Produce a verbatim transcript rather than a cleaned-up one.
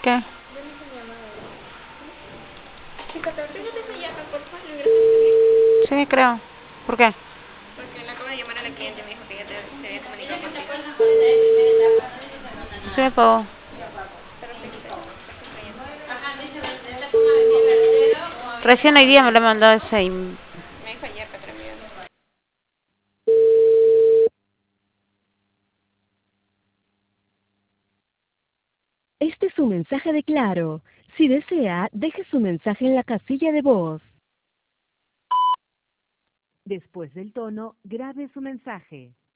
¿Qué? Yo no hice llamada. Chica, ¿te fíjate esa llave, por favor? ¿Le hubieras escrito? Sí, creo. ¿Por qué? Porque le acabo de llamar a la cliente y me dijo que ya te, se había comunicado contigo. Sí me pagó. Pero sí, sí, está sonriendo. Recién hoy día me lo mandó ese y... Me dijo ayer que te lo envió. Este es un mensaje de Claro. Si desea, deje su mensaje en la casilla de voz. Después del tono, grabe su mensaje.